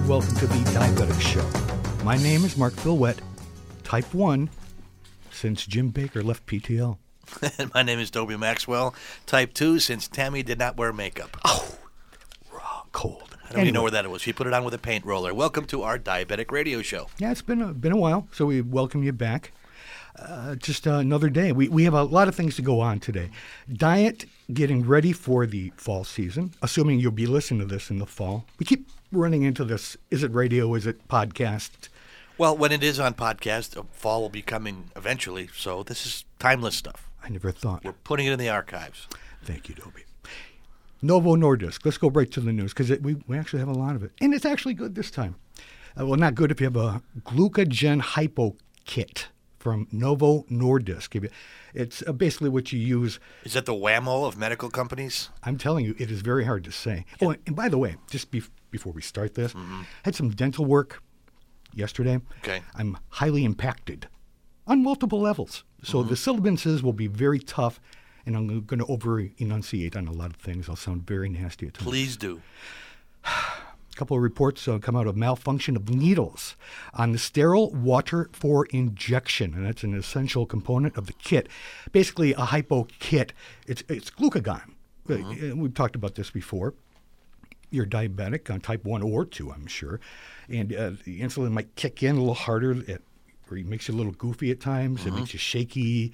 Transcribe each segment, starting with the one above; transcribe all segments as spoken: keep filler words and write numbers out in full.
welcome to the Diabetic Show. My name is Mark Philwett, type one, since Jim Baker left P T L. And my name is Toby Maxwell, type two, since Tammy did not wear makeup. Oh, raw, cold. I don't even know where that was. She put it on with a paint roller. Welcome to our Diabetic Radio Show. Yeah, it's been a, been a while, so we welcome you back. Uh, just uh, another day. We we have a lot of things to go on today. Diet, getting ready for the fall season, assuming you'll be listening to this in the fall. We keep running into this. Is it radio? Is it podcast? Well, when it is on podcast, fall will be coming eventually, so this is timeless stuff. I never thought. We're putting it in the archives. Thank you, Dobie. Novo Nordisk. Let's go right to the news, because we, we actually have a lot of it. And it's actually good this time. Uh, well, not good if you have a Glucagen Hypo Kit from Novo Nordisk. It's uh, basically what you use. Is that the whammo of medical companies? I'm telling you, it is very hard to say. Oh, and by the way, just be- before we start this, mm-hmm. had some dental work yesterday. Okay. I'm highly impacted on multiple levels. So mm-hmm. the syllabuses will be very tough, and I'm going to over-enunciate on a lot of things. I'll sound very nasty at times. Please do. A couple of reports uh, come out of malfunction of needles on the sterile water for injection, and that's an essential component of the kit. Basically, a hypo kit. It's it's glucagon. Mm-hmm. We've talked about this before. You're diabetic on type one or two, I'm sure, and uh, the insulin might kick in a little harder, it, or it makes you a little goofy at times. Mm-hmm. It makes you shaky,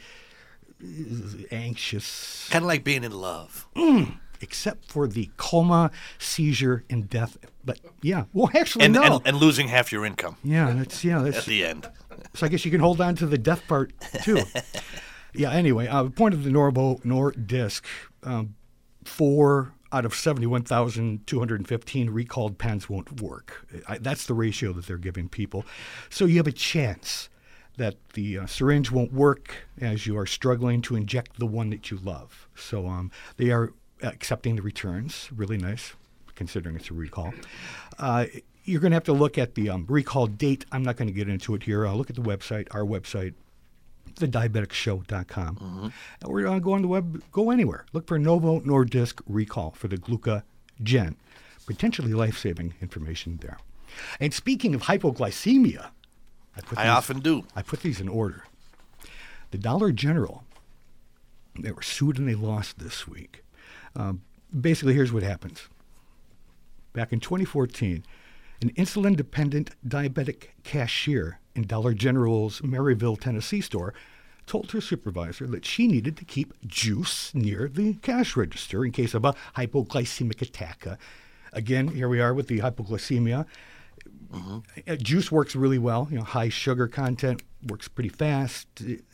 anxious. Kind of like being in love. Mm. Except for the coma, seizure, and death. But yeah, well, actually, and, no. And, and losing half your income. Yeah, that's yeah. That's, at the end. So I guess you can hold on to the death part too. Yeah. Anyway, uh, point of the Novo Nordisk, um, four out of seventy-one thousand two hundred fifteen recalled pens won't work. I, that's the ratio that they're giving people. So you have a chance that the uh, syringe won't work as you are struggling to inject the one that you love. So um, they are accepting the returns. Really nice, considering it's a recall. Uh, you're going to have to look at the um, recall date. I'm not going to get into it here. I'll look at the website, our website, the diabetic show dot com. Mm-hmm. And we're going to go on the web, go anywhere. Look for Novo Nordisk recall for the Glucagen. Potentially life-saving information there. And speaking of hypoglycemia, I, put I these, often do. I put these in order. The Dollar General, they were sued and they lost this week. Um, basically, here's what happens. Back in twenty fourteen, an insulin-dependent diabetic cashier in Dollar General's Maryville, Tennessee store told her supervisor that she needed to keep juice near the cash register in case of a hypoglycemic attack. Uh, again, here we are with the hypoglycemia. Mm-hmm. Uh, juice works really well. You know, high sugar content works pretty fast.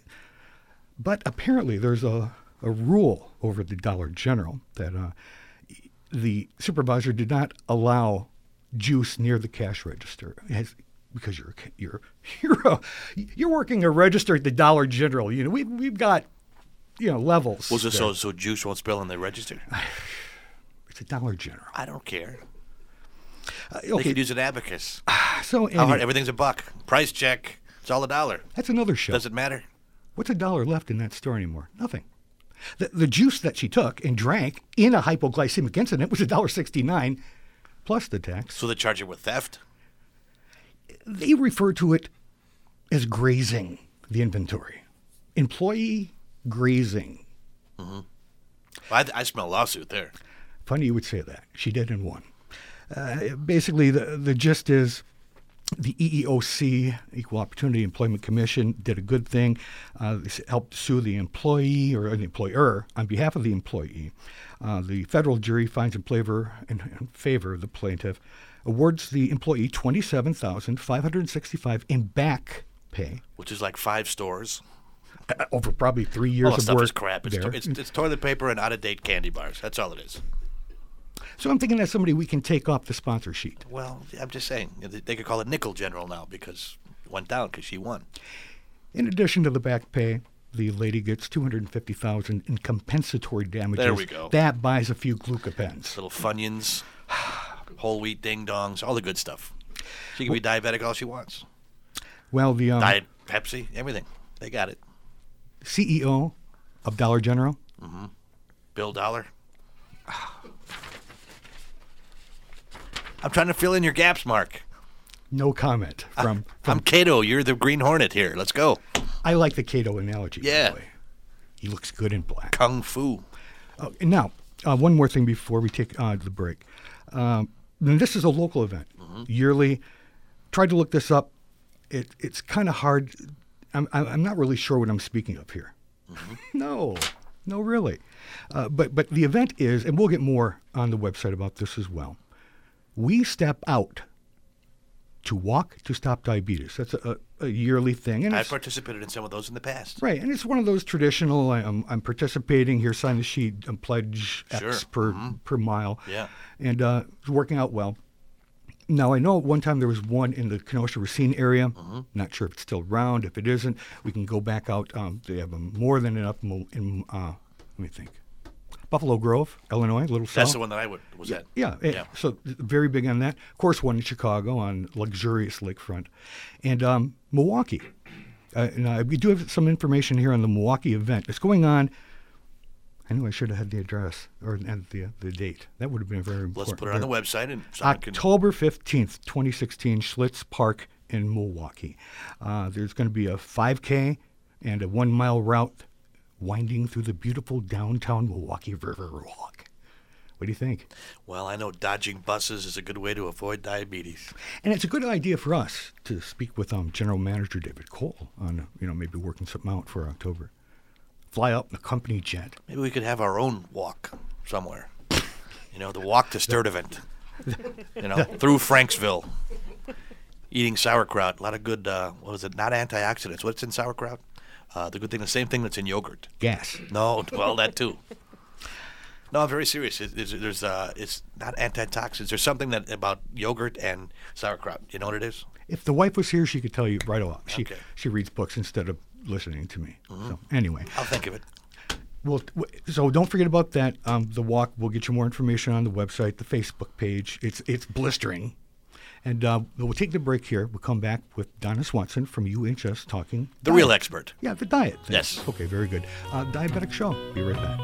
But apparently there's a a rule over the Dollar General that uh, the supervisor did not allow juice near the cash register. It has, because you're you're you're a, you're working a register at the Dollar General. You know, we we've got you know levels. Was it so so juice won't spill in the register? It's a Dollar General. I don't care. Uh, okay. They could use an abacus. So How anyway, hard? Everything's a buck. Price check. It's all a dollar. That's another show. Does it matter? What's a dollar left in that store anymore? Nothing. The, the juice that she took and drank in a hypoglycemic incident was one dollar sixty-nine plus the tax. So they charge her with theft? They refer to it as grazing the inventory. Employee grazing. Mm-hmm. Well, I, I smell a lawsuit there. Funny you would say that. She did and won. Uh, basically, the, the gist is the E E O C, Equal Opportunity Employment Commission, did a good thing. Uh, they helped sue the employee or the employer on behalf of the employee. Uh, the federal jury finds in favor, in, in favor of the plaintiff, awards the employee twenty-seven thousand five hundred sixty-five dollars in back pay. Which is like five stores. Uh, over probably three years all that of stuff work is crap. It's, to, it's, it's toilet paper and out-of-date candy bars. That's all it is. So I'm thinking that's somebody we can take off the sponsor sheet. Well, I'm just saying. They could call it Nickel General now because it went down because she won. In addition to the back pay, the lady gets two hundred fifty thousand dollars in compensatory damages. There we go. That buys a few Glucapens. Little Funyuns, whole wheat ding-dongs, all the good stuff. She can well, be diabetic all she wants. Well, the... Um, Diet Pepsi, everything. They got it. C E O of Dollar General. Mm-hmm. Bill Dollar. I'm trying to fill in your gaps, Mark. No comment from. from I'm Kato. You're the Green Hornet here. Let's go. I like the Kato analogy. Yeah. By the way. He looks good in black. Kung Fu. Oh, and now, uh, one more thing before we take uh, the break. Um, and this is a local event, mm-hmm. yearly. Tried to look this up. It, it's kind of hard. I'm, I'm not really sure what I'm speaking of here. Mm-hmm. No, no, really. Uh, but but the event is, and we'll get more on the website about this as well. We step out to walk to stop diabetes. That's a, a, a yearly thing. And I've participated in some of those in the past. Right, and it's one of those traditional, I, I'm, I'm participating, here, sign the sheet, um, pledge sure. X per, mm-hmm. per mile. Yeah. And uh, it's working out well. Now, I know at one time there was one in the Kenosha Racine area. Mm-hmm. Not sure if it's still around. If it isn't, we can go back out. Um, they have um, more than enough in, in uh, let me think. Buffalo Grove, Illinois, Little South. That's the one that I would, was yeah, at. Yeah, yeah. So very big on that. Of course, one in Chicago on luxurious lakefront. And um, Milwaukee. Uh, and uh, we do have some information here on the Milwaukee event. It's going on. I knew I should have had the address or and the the date. That would have been very important. Let's put it on the website. and October fifteenth, twenty sixteen, Schlitz Park in Milwaukee. Uh, there's going to be a five K and a one-mile route winding through the beautiful downtown Milwaukee River Walk. What do you think? Well, I know dodging buses is a good way to avoid diabetes. And it's a good idea for us to speak with um, General Manager David Cole on, you know, maybe working something out for October. Fly out in a company jet. Maybe we could have our own walk somewhere. You know, the walk to Sturtevant. You know, through Franksville. Eating sauerkraut. A lot of good, uh, what is it, not antioxidants. What's in sauerkraut? Uh, the good thing, the same thing that's in yogurt. Gas. No, well, that too. No, I'm very serious. It, it's, there's, uh, it's not antitoxins. There's something that about yogurt and sauerkraut. You know what it is? If the wife was here, she could tell you right off. She okay. she reads books instead of listening to me. Mm-hmm. So anyway, I'll think of it. Well, so don't forget about that. Um, the walk. We'll get you more information on the website, the Facebook page. It's it's blistering, and uh, we'll take the break here. We'll come back with Donna Swanson from U H S talking the diet. Real expert. Yeah, the diet thing. Yes. Okay, very good. Uh, Diabetic Show. Be right back.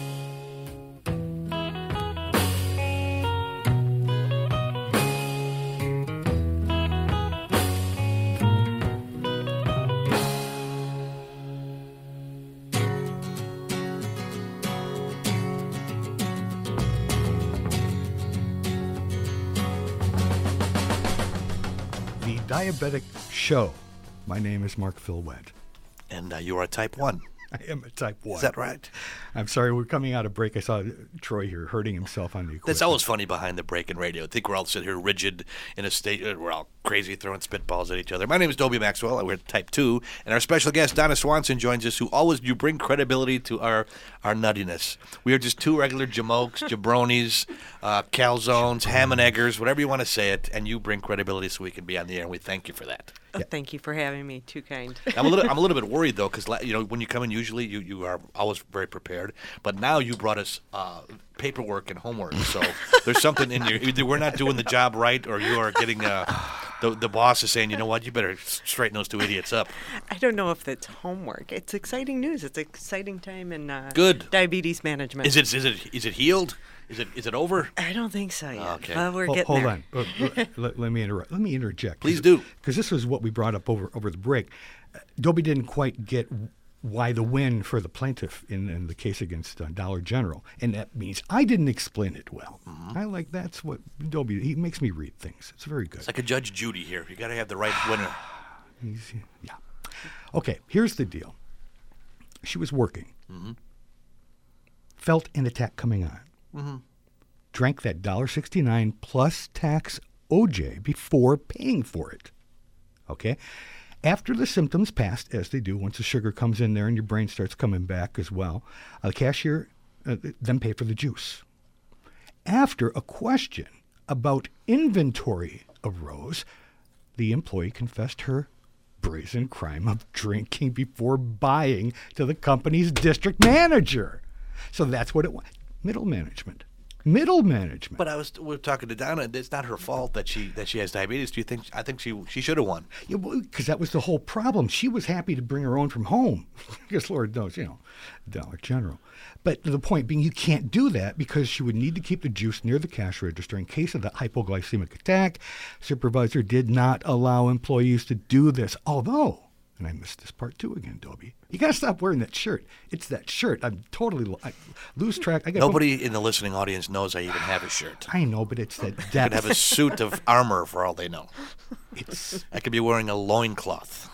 Diabetic Show. My name is Mark Philwett. And uh, you are a type one. I am a type one. Is that right? I'm sorry, we're coming out of break. I saw Troy here hurting himself on the equipment. That's always funny behind the break in radio. I think we're all sitting here rigid in a state. We're all crazy throwing spitballs at each other. My name is Dobie Maxwell. We're type two. And our special guest, Donna Swanson, joins us, who always, you bring credibility to our, our nuttiness. We are just two regular jamokes, jabronis, uh, calzones, ham and eggers, whatever you want to say it, and you bring credibility so we can be on the air, and we thank you for that. Oh, thank you for having me. Too kind. I'm a little, I'm a little bit worried though, because you know when you come in, usually you, you are always very prepared. But now you brought us uh, paperwork and homework, so there's something in your. Either we're not doing the job right, or you are getting. Uh, the the boss is saying, you know what, you better straighten those two idiots up. I don't know if that's homework. It's exciting news. It's an exciting time in uh, good diabetes management. Is it is it is it healed? Is it is it over? I don't think so yet. Okay. But we're Hold, getting hold there. on. Uh, let, let, let me interrupt. Let me interject. Please do. Because this was what we brought up over over the break. Uh, Dobie didn't quite get why the win for the plaintiff in, in the case against uh, Dollar General, and that means I didn't explain it well. Mm-hmm. I like that's what Dobie. He makes me read things. It's very good. It's like a Judge Judy here. You got to have the right winner. He's, yeah. Okay. Here's the deal. She was working. Mm-hmm. Felt an attack coming on. Mm-hmm. Drank that one dollar sixty-nine plus tax O J before paying for it. Okay? After the symptoms passed, as they do, once the sugar comes in there and your brain starts coming back as well, the cashier uh, then paid for the juice. After a question about inventory arose, the employee confessed her brazen crime of drinking before buying to the company's district manager. So that's what it was. Middle management. Middle management. But I was we were talking to Donna. It's not her fault that she that she has diabetes. Do you think? I think she she should have won. Yeah, because that was the whole problem. She was happy to bring her own from home, because Lord knows, you know, Dollar General. But the point being, you can't do that because she would need to keep the juice near the cash register in case of the hypoglycemic attack. Supervisor did not allow employees to do this, although, and I missed this part too again, Dobie, you got to stop wearing that shirt. It's that shirt. I'm totally, I lose track. I got Nobody in the listening audience knows I even have a shirt. I know, but it's that I could depth. have a suit of armor for all they know. It's, I could be wearing a loincloth.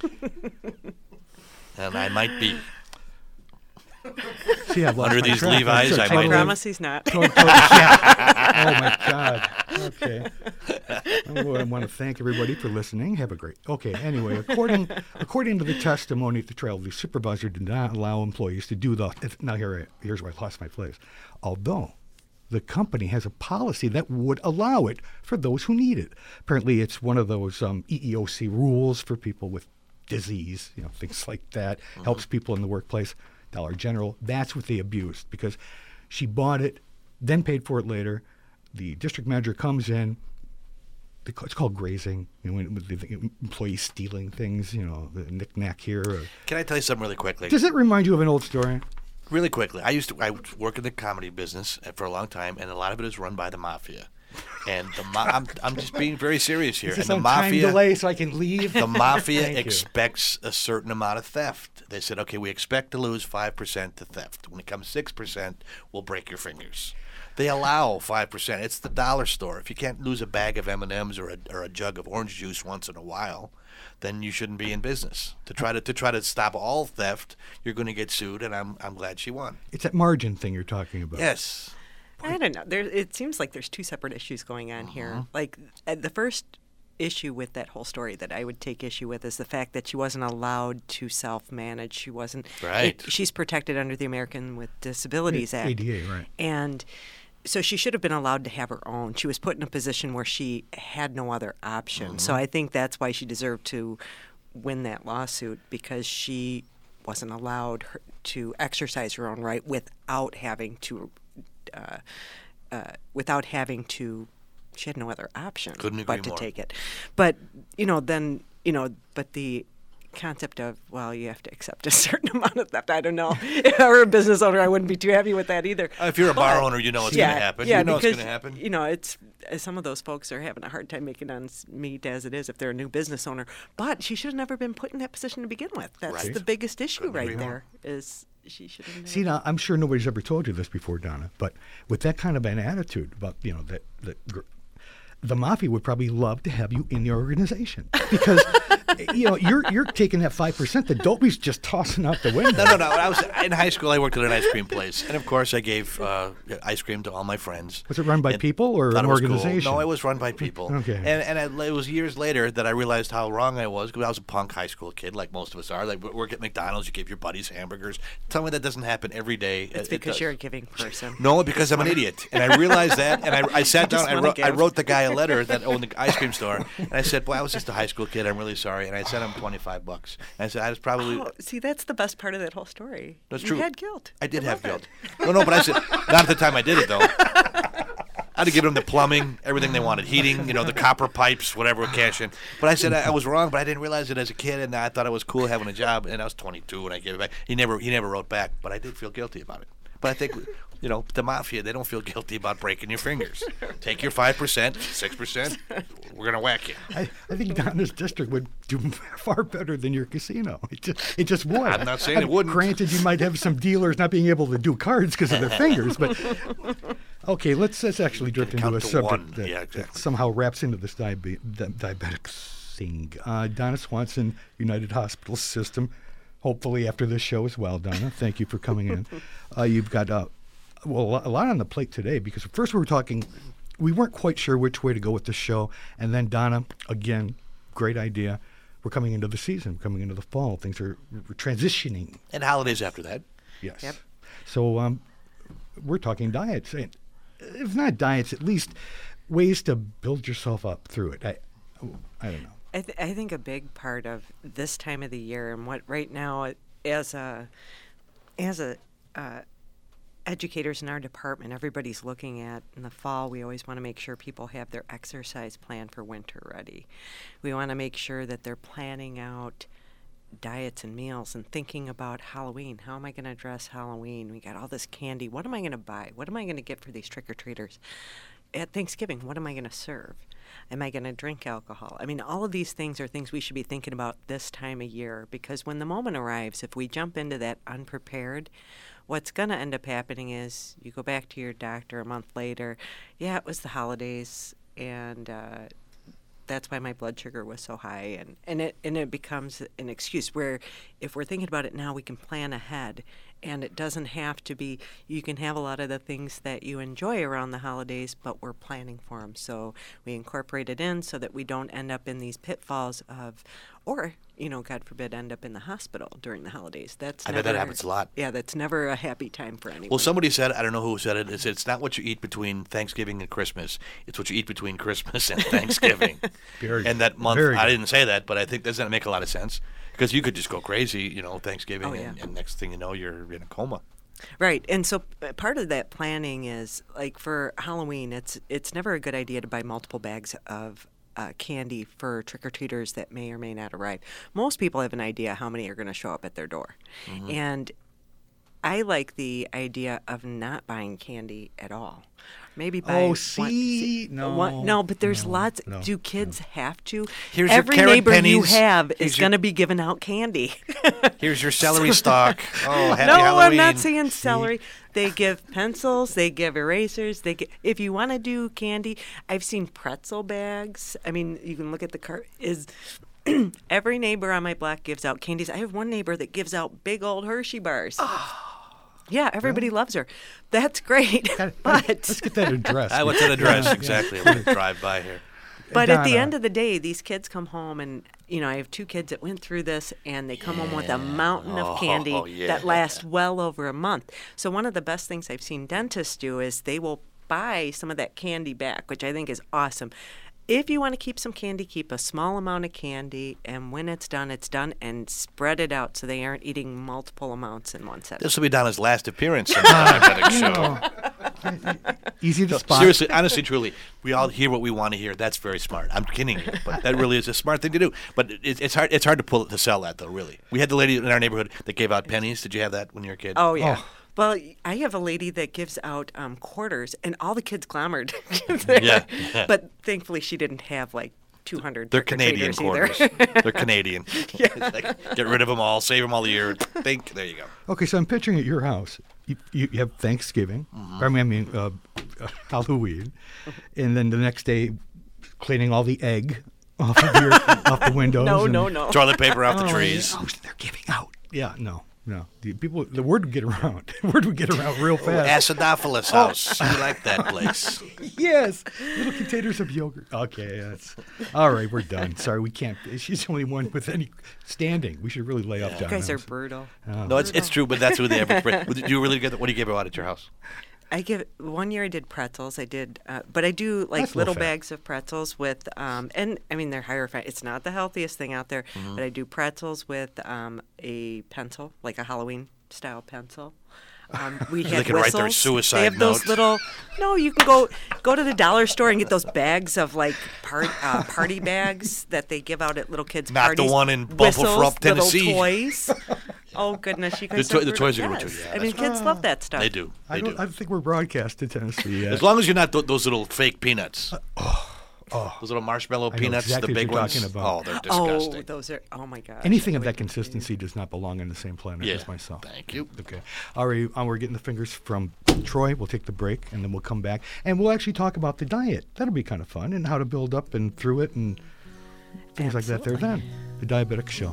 And I might be. see, I've lost Under my these track. Levi's, I'm so I I might- totally- promise he's not. totally- yeah. Oh, my God. Okay. Oh, I want to thank everybody for listening. Have a great. Okay. Anyway, according according to the testimony at the trial, the supervisor did not allow employees to do the. Now here, I, here's where I lost my place. Although the company has a policy that would allow it for those who need it. Apparently, it's one of those um, E E O C rules for people with disease, you know, things like that. Mm-hmm. Helps people in the workplace. Dollar General. That's what they abused because she bought it, then paid for it later. The district manager comes in. It's called grazing. You know, when the employees stealing things. You know, the knick-knack here. Or, Can I tell you something really quickly? does it remind you of an old story? Really quickly. I used to I work in the comedy business for a long time, and a lot of it is run by the mafia. And the ma- I'm I'm just being very serious here. Is this and the on time mafia delay so I can leave? the mafia Thank you. expects a certain amount of theft. They said, okay, we expect to lose five percent to theft. When it comes six percent, we'll break your fingers. They allow five percent. It's the dollar store. If you can't lose a bag of M and M's or a, or a jug of orange juice once in a while, then you shouldn't be in business. To try to to try to stop all theft, you're going to get sued, and I'm I'm glad she won. It's that margin thing you're talking about. Yes. I don't know. There, it seems like there's two separate issues going on here. Like uh, the first issue with that whole story that I would take issue with is the fact that she wasn't allowed to self-manage. She wasn't. Right. it- she's protected under the American with Disabilities Act. A D A, right. And so she should have been allowed to have her own. She was put in a position where she had no other option. So I think that's why she deserved to win that lawsuit because she wasn't allowed her, to exercise her own right without having to, uh, uh, without having to. She had no other option Couldn't agree but to more. take it. But you know, then you know, but the concept of well, you have to accept a certain amount of theft. I don't know. If I were a business owner, I wouldn't be too happy with that either. Uh, if you're a bar But- owner, you know it's yeah, going to happen. Yeah, you know because, it's going to happen. You know, it's uh, some of those folks are having a hard time making ends meet as it is if they're a new business owner. But she should have never been put in that position to begin with. That's Right. the biggest issue Couldn't agree right more. there. Is she should have. See, now, I'm sure nobody's ever told you this before, Donna, but with that kind of an attitude about, you know, that, that gr- the mafia would probably love to have you in the organization because, you know, you're you're taking that five percent that Dopey's just tossing out the window. No, no, no. When I was in high school, I worked at an ice cream place, and of course, I gave uh, ice cream to all my friends. Was it run by And people or thought an it was cool. organization? No, it was run by people. Okay. And and it, it was years later that I realized how wrong I was because I was a punk high school kid, like most of us are. Like we work at McDonald's, you give your buddies hamburgers. Tell me that doesn't happen every day. It's It- it because does. you're a giving person. No, because I'm an idiot, and I realized that. And I, I sat just down. I wanna wrote, I give. wrote the guy a letter that owned the ice cream store, and I said, "Boy, I was just a high school kid. I'm really sorry." And I sent him twenty-five bucks. And I said, "I was probably." Oh, see, that's the best part of that whole story. That's you true. had guilt. I did I have love guilt. it. No, no, but I said not at the time I did it though. I had to give them the plumbing, everything they wanted, heating, you know, the copper pipes, whatever, cash in. But I said I, I was wrong, but I didn't realize it as a kid, and I thought it was cool having a job. And I was twenty-two when I gave it back. He never, he never wrote back, but I did feel guilty about it. But I think, you know, the mafia, they don't feel guilty about breaking your fingers. Take your five percent, six percent, we're gonna whack you. I, I think Donna's district would do far better than your casino. It just, it just would. I'm not saying it wouldn't. Granted, you might have some dealers not being able to do cards because of their fingers, but okay, let's let's actually drift into count a to subject one. that, Yeah, that exactly. somehow wraps into this diabe- di- diabetic thing. Uh, Donna Swanson, United Hospital System. Hopefully, after this show as well, Donna. Thank you for coming in. Uh, you've got uh, well a lot- a lot on the plate today because first we were talking. We weren't quite sure which way to go with the show, and then Donna, again, great idea. We're coming into the season, we're coming into the fall. Things are we're transitioning. And holidays after that. Yes. Yep. So um, we're talking diets. And if not diets, at least ways to build yourself up through it. I, I don't know. I, th- I think a big part of this time of the year and what right now as a as a uh, educators in our department, everybody's looking at in the fall. We always want to make sure people have their exercise plan for winter ready. We want to make sure that they're planning out diets and meals and thinking about Halloween. How am I going to address Halloween? We got all this candy. What am I going to buy? What am I going to get for these trick-or-treaters? At Thanksgiving, what am I going to serve? Am I going to drink alcohol? I mean, all of these things are things we should be thinking about this time of year, because when the moment arrives, if we jump into that unprepared, what's going to end up happening is you go back to your doctor a month later. Yeah, it was the holidays, and uh, that's why my blood sugar was so high, and, and it and it becomes an excuse where if we're thinking about it now, we can plan ahead, and it doesn't have to be, you can have a lot of the things that you enjoy around the holidays, but we're planning for them. So we incorporate it in so that we don't end up in these pitfalls of, or, you know, God forbid, end up in the hospital during the holidays. That's I never, bet that happens a lot. Yeah, that's never a happy time for anyone. Well, somebody said, I don't know who said it, it's, it's not what you eat between Thanksgiving and Christmas. It's what you eat between Christmas and Thanksgiving. Very and that month, very I good. didn't say that, but I think doesn't that make a lot of sense? Because you could just go crazy, you know, Thanksgiving, Oh, yeah. and, and next thing you know, you're in a coma. Right, and so uh, part of that planning is, like, for Halloween, it's it's never a good idea to buy multiple bags of uh, candy for trick-or-treaters that may or may not arrive. Most people have an idea how many are going to show up at their door. Mm-hmm. And I like the idea of not buying candy at all. Maybe buy Oh, one- see? No, one- no, but there's no, lots. no, Do kids have to? Here's your Every carrot neighbor you pennies. have Here's is your- going to be giving out candy. Here's your celery stalk. Oh, happy no, Halloween. I'm not saying celery. They give pencils. They give erasers. They give, if you want to do candy, I've seen pretzel bags. I mean, you can look at the cart. Is every neighbor on my block gives out candies? I have one neighbor that gives out big old Hershey bars. Yeah, everybody loves her. That's great. But Let's get that address. I what's that address exactly? I'm going to drive by here. But at the Donna. end of the day, these kids come home, and you know, I have two kids that went through this, and they come home with a mountain of candy Oh, yeah. that lasts well over a month. So one of the best things I've seen dentists do is they will buy some of that candy back, which I think is awesome. If you want to keep some candy, keep a small amount of candy, and when it's done, it's done, and spread it out so they aren't eating multiple amounts in one setting. This will be Donna's last appearance on the diabetic show. Easy to spot. Seriously, honestly, truly, we all hear what we want to hear. That's very smart. I'm kidding you, but that really is a smart thing to do. But it, it's hard. It's hard to pull to sell that though. Really, we had the lady in our neighborhood that gave out pennies. Did you have that when you were a kid? Oh, yeah. Oh. Well, I have a lady that gives out um, quarters, and all the kids clamored. Yeah, yeah. But thankfully, she didn't have like two hundred. They're Canadian trick-or-treaters quarters. either. They're Canadian. Like, get rid of them all. Save them all year. Think. There you go. Okay, so I'm picturing at your house, you, you, you have Thanksgiving, Mm-hmm. I mean, I mean uh, uh, Halloween, and then the next day, cleaning all the egg off of your off the windows. no, and, no, no. Toilet paper off the Oh, trees. yeah. Oh, they're giving out. Yeah, no, no. The people, the word would get around. The word would get around real fast. Acidophilus house. You like that place? Yes, little containers of yogurt. Okay, that's all right. We're done. Sorry, we can't. She's the only one with any standing. We should really lay off. You Donna. guys are brutal. No, it's it's true, but that's who the average. Do you really get that? What do you give out at your house? I give one year I did pretzels. I did, uh, but I do like That's low little fat. bags of pretzels with, um, and I mean they're higher fat. It's not the healthiest thing out there, Mm-hmm. but I do pretzels with um, a pencil, like a Halloween style pencil. Um, we They had can write their whistles. suicide They have those note. little. No, you can go go to the dollar store and get those bags of like part, uh, party bags that they give out at little kids' Not the parties. one in Buffalo Whistles, Rump, Tennessee. Little toys. Oh goodness, you guys. The to- are the brutal. toys are good too, Yes. yeah, I mean, that's kids love that stuff. They do. I They don't. do. I don't think we're broadcast to Tennessee yet. As long as you're not th- those little fake peanuts. Those little marshmallow I know peanuts, exactly the what big you're ones. talking about. Oh, they're Oh, disgusting. those are. Oh my gosh. Anything of that consistency does not belong on the same planet Yeah. as myself. Thank you. Okay. All right. Um, we're getting the fingers from Troy. We'll take the break, and then we'll come back, and we'll actually talk about the diet. That'll be kind of fun, and how to build up and through it, and things like that. There, then the Diabetic Show.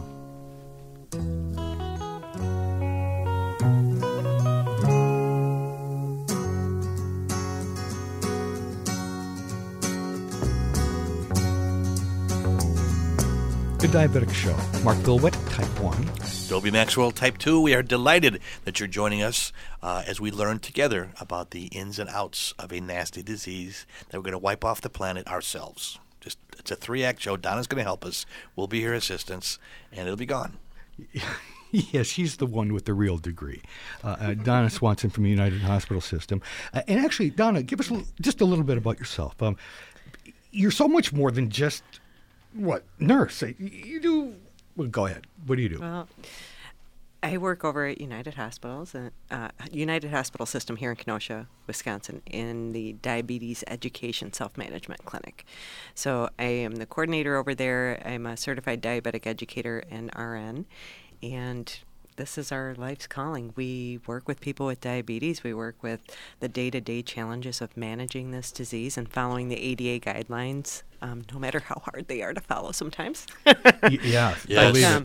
The Diabetic Show. Mark Bilwett, Type one. Dobie Maxwell, Type two. We are delighted that you're joining us uh, as we learn together about the ins and outs of a nasty disease that we're going to wipe off the planet ourselves. Just It's a three-act show. Donna's going to help us. We'll be her assistants, and it'll be gone. Yes, she's the one with the real degree. Uh, uh, Donna Swanson from the United Hospital System. Uh, and actually, Donna, give us a, l- just a little bit about yourself. Um, you're so much more than just, what, nurse. Uh, You do Well, go ahead. What do you do? Well, I work over at United Hospitals, uh, uh, United Hospital System here in Kenosha, Wisconsin, in the Diabetes Education Self-Management Clinic. So I am the coordinator over there. I'm a certified diabetic educator and R N, and this is our life's calling. We work with people with diabetes. We work with the day-to-day challenges of managing this disease and following the A D A guidelines, um, no matter how hard they are to follow sometimes. Y- yeah, Yes. believe Um, it.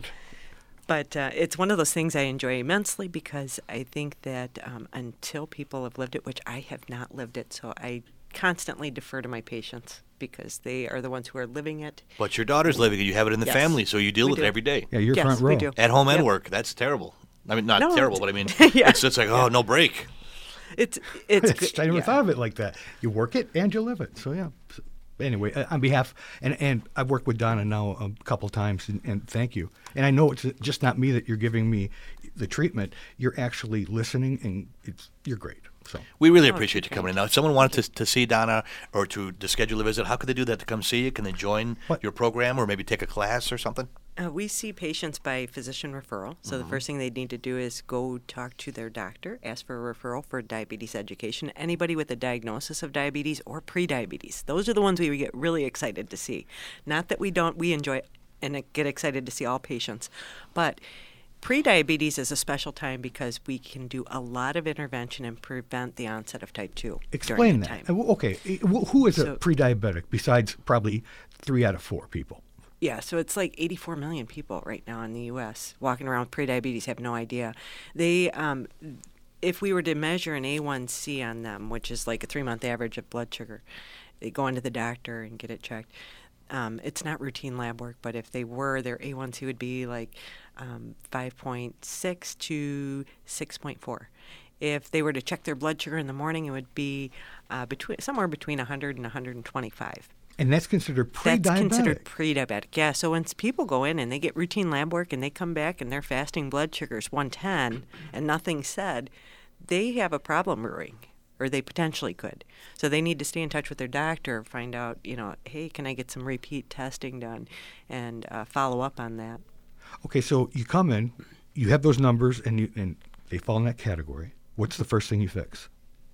But uh, it's one of those things I enjoy immensely because I think that um, until people have lived it, which I have not lived it, so I constantly defer to my patients because they are the ones who are living it. But your daughter's living it. You have it in the Yes. family, so you deal We with do. it every day. Yeah, you're Yes, front we row. do. At home and Yep. work. That's terrible. I mean, not No, terrible, but I mean, yeah. it's just like, oh, no break. It's it's It's- good. I never yeah. thought of it like that. You work it and you live it. So yeah. So, anyway, uh, on behalf and and I've worked with Donna now a couple times, and, and thank you. And I know it's just not me that you're giving me the treatment. You're actually listening, and it's you're great. So We really Oh, appreciate you thank coming in. Now, if someone wanted to, to see Donna or to, to schedule a visit, how could they do that to come see you? Can they join What? your program or maybe take a class or something? Uh, we see patients by physician referral. So the first thing they need to do is go talk to their doctor, ask for a referral for diabetes education. Anybody with a diagnosis of diabetes or pre-diabetes, those are the ones we get really excited to see. Not that we don't, we enjoy and get excited to see all patients, but pre-diabetes is a special time because we can do a lot of intervention and prevent the onset of type two. explain during that. time. Uh, w- Okay, uh, wh- who is a So- pre-diabetic besides probably three out of four people? Yeah, so it's like eighty-four million people right now in the U S walking around with prediabetes, have no idea. They, um, if we were to measure an A one C on them, which is like a three-month average of blood sugar, they go into the doctor and get it checked. Um, it's not routine lab work, but if they were, their A one C would be like um, five point six to six point four. If they were to check their blood sugar in the morning, it would be uh, between somewhere between one hundred and one hundred twenty-five. And that's considered pre-diabetic. That's considered pre-diabetic. Yeah. So when people go in and they get routine lab work and they come back and their fasting blood sugar is one ten and nothing said, they have a problem brewing, or they potentially could. So they need to stay in touch with their doctor, find out, you know, hey, can I get some repeat testing done, and uh, follow up on that. Okay, so you come in, you have those numbers, and you and they fall in that category. What's the first thing you fix?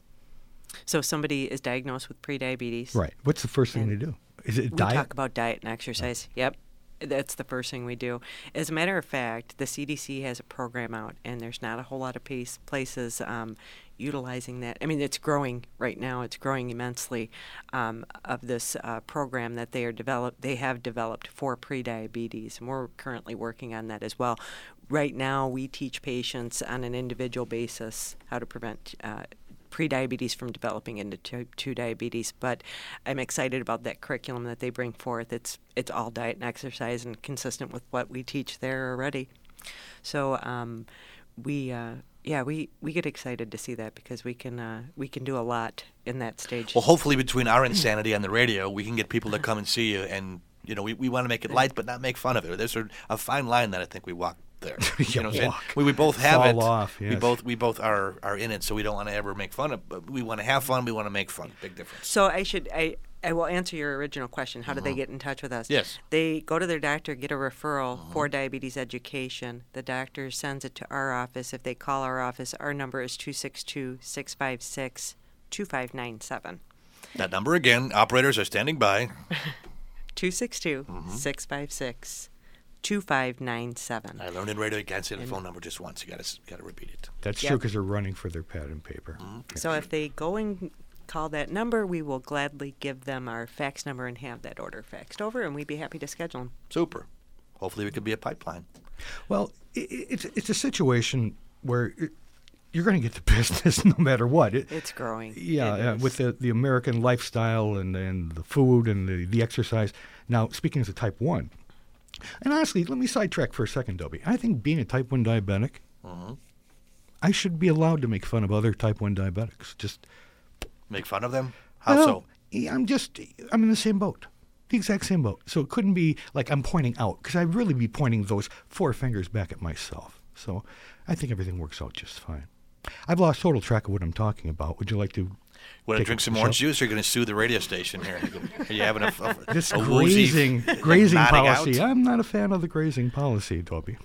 So if somebody is diagnosed with prediabetes. Right. What's the first thing And they do? Is it We diet? talk about diet and exercise. Yep. That's the first thing we do. As a matter of fact, the C D C has a program out, and there's not a whole lot of pace, places um, utilizing that. I mean, it's growing right now. It's growing immensely um, of this uh, program that they are developed. They have developed for prediabetes, and we're currently working on that as well. Right now, we teach patients on an individual basis how to prevent uh, prediabetes from developing into type two diabetes, but I'm excited about that curriculum that they bring forth. It's it's all diet and exercise and consistent with what we teach there already. So um, we uh, yeah we, we get excited to see that because we can uh, we can do a lot in that stage. Well, hopefully between our insanity on the radio, we can get people to come and see you. And, you know, we, we want to make it light but not make fun of it. There's a, a fine line that I think we walk there. You know what I'm saying? walk. We, we both have Fall it. off, We yes. both we both are, are in it, so we don't want to ever make fun of but we want to have fun, we want to make fun. Big difference. So I should I, I will answer your original question. How do they get in touch with us? Yes. They go to their doctor, get a referral for diabetes education. The doctor sends it to our office. If they call our office, our number is two six two, six five six, two five nine seven. That number again, operators are standing by. two six two, six five six, two five nine seven. I learned in radio you can't say the phone number just once. You got to got to repeat it. That's Yep. true because they're running for their pad and paper. So if they go and call that number, we will gladly give them our fax number and have that order faxed over, and we'd be happy to schedule them. Super. Hopefully we could be a pipeline. Well, i i- it's it's a situation where it, you're going to get the business no matter what. It, It's growing. Yeah, It yeah, is. with the, the American lifestyle and, and the food and the, the exercise. Now, speaking as a type one, and honestly, let me sidetrack for a second, Dobie. I think being a type one diabetic, I should be allowed to make fun of other type one diabetics. Just Make fun of them? How well, so? yeah, I'm just, I'm in the same boat. The exact same boat. So it couldn't be like I'm pointing out, because I'd really be pointing those four fingers back at myself. So I think everything works out just fine. I've lost total track of what I'm talking about. Would you like to Want to Take drink a some shot. orange juice, or are you going to sue the radio station here? Are you having a, a, This a woozy grazing grazing nodding policy. out? I'm not a fan of the grazing policy, Toby.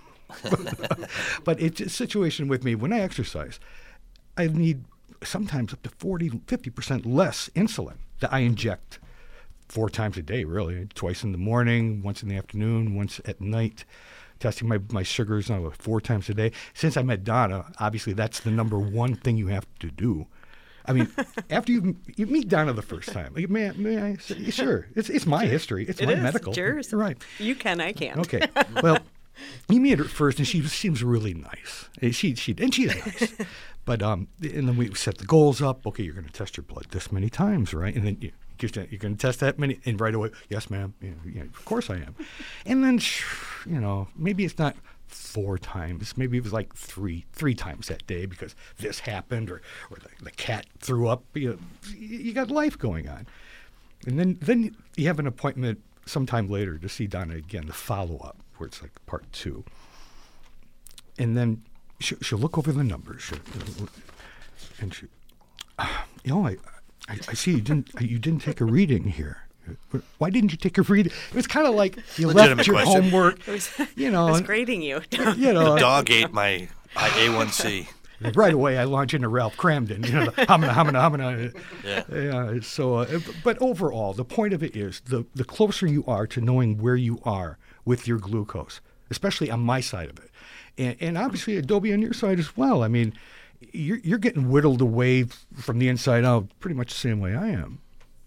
But it's a situation with me when I exercise. I need sometimes up to forty, fifty percent less insulin that I inject four times a day, really. Twice in the morning, once in the afternoon, once at night. Testing my, my sugars uh, four times a day. Since I met Donna, obviously that's the number one thing you have to do. I mean, after you you meet Donna the first time, like, may, I- may I say, sure, it's it's my history, it's It my is. medical, It's yours. right? You can, I can't. Okay, well, you meet her first, and she seems really nice. And She she and she's nice, but um, and then we set the goals up. Okay, you're going to test your blood this many times, right? And then you. You're going to test that many, and right away, yes, ma'am. You know, yeah, of course I am. And then, you know, maybe it's not four times. Maybe it was like three, three times that day because this happened, or or the, the cat threw up. You know, you got life going on, and then then you have an appointment sometime later to see Donna again, the follow up, where it's like part two, and then she'll, she'll look over the numbers, she'll, and she, you know, I. I, I see you didn't you didn't take a reading here. Why didn't you take a reading? It was kind of like you Legitimate left your question. homework. It was, You know, I was and- grading you. You know, The dog ate my my A one C. right away I launch into Ralph Cramden. You know, the hamina, hamina, hamina. Yeah. Yeah. So, uh, but overall, the point of it is the the closer you are to knowing where you are with your glucose, especially on my side of it, and, and obviously Adobe on your side as well. I mean, you're you're getting whittled away from the inside out, pretty much the same way I am.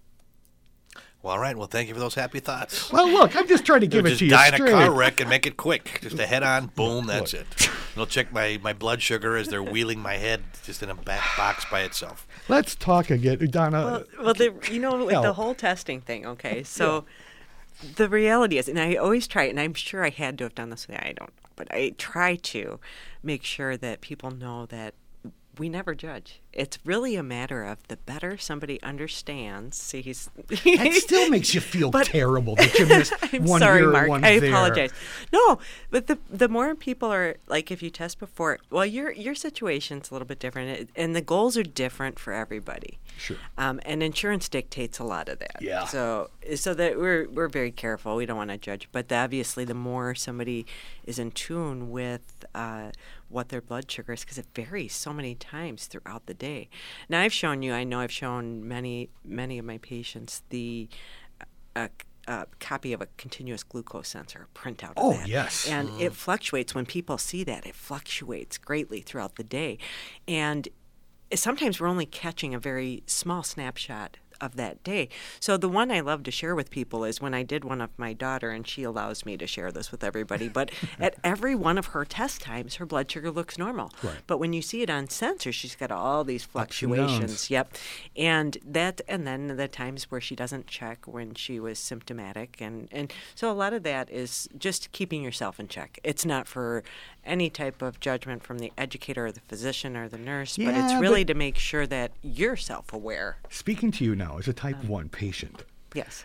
Well, all right. Well, thank you for those happy thoughts. Well, look, I'm just trying to give it just to you die in a straight. car wreck and make it quick. Just a head on, boom, that's Look. it. They'll check my, my blood sugar as they're wheeling my head just in a back box by itself. Let's talk again, Donna. Well, well the, you know, with the help. whole testing thing, okay, so the reality is, and I always try, and I'm sure I had to have done this, I don't know, but I try to make sure that people know that we never judge. It's really a matter of the better somebody understands. See, he's That still makes you feel But- terrible that you missed I'm one sorry, here, Mark. one I there. apologize. No, but the the more people are like, if you test before, well, your your situation's a little bit different, it- and the goals are different for everybody. Sure. Um, and insurance dictates a lot of that. Yeah. So so that we're we're very careful. We don't want to judge, but obviously, the more somebody is in tune with uh, what their blood sugar is, because it varies so many times throughout the day. Now, I've shown you. I know I've shown many many of my patients the. Uh, a copy of a continuous glucose sensor, a printout of Oh, that. yes. And it fluctuates. When people see that, it fluctuates greatly throughout the day. And sometimes we're only catching a very small snapshot of that day. So the one I love to share with people is when I did one of my daughter, and she allows me to share this with everybody, but at every one of her test times, her blood sugar looks normal. Right. But when you see it on sensor, she's got all these Ups and downs. fluctuations. Yep. And that, and then the times where she doesn't check when she was symptomatic. And, and so a lot of that is just keeping yourself in check. It's not for any type of judgment from the educator or the physician or the nurse, but it's Yeah, really but- to make sure that you're self-aware. Speaking to you now as a type one patient, Yes.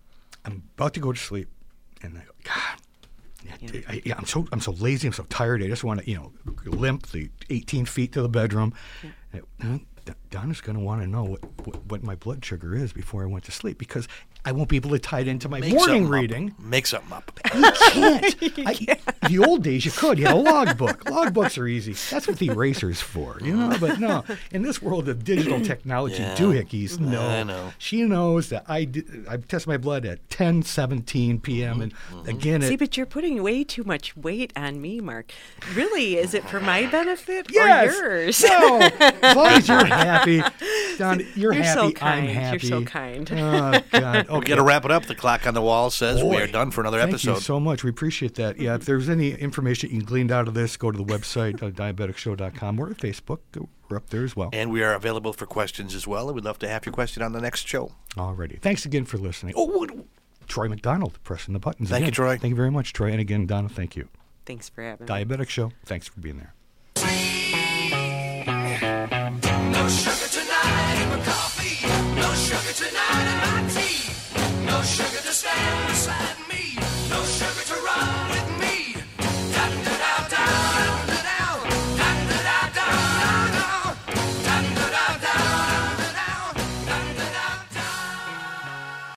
I'm about to go to sleep, and I go, God, Yeah. I, I, I'm so I'm so lazy. I'm so tired. I just want to, you know, limp the eighteen feet to the bedroom. And, uh, D- Donna's going to want to know what, what, what my blood sugar is before I went to sleep, because I won't be able to tie it into my Make morning something reading. Up. Make something up. You can't. I, the old days, you could. You had a logbook. Logbooks are easy. That's what the eraser's for, you know. But no, in this world of digital technology, Yeah. doohickeys, no. I know. She knows that I did, I test my blood at ten seventeen p.m. and again See, at but you're putting way too much weight on me, Mark. Really, is it for my benefit yes, or yours? no. As long as you're happy, Don, you're, You're happy. so I'm kind. happy. You're so kind. Oh God. We Okay. got to wrap it up. The clock on the wall says we Boy, are done for another thank episode. you so much. We appreciate that. Yeah, if there's any information you gleaned out of this, go to the website, uh, diabetic show dot com, or Facebook. We're up there as well. And we are available for questions as well. And we'd love to have your question on the next show. Alrighty. Thanks again for listening. Oh, what- Troy McDonald pressing the buttons. Thank you, again. Troy. Thank you very much, Troy. And again, Donna, thank you. Thanks for having me. Diabetic Show, thanks for being there.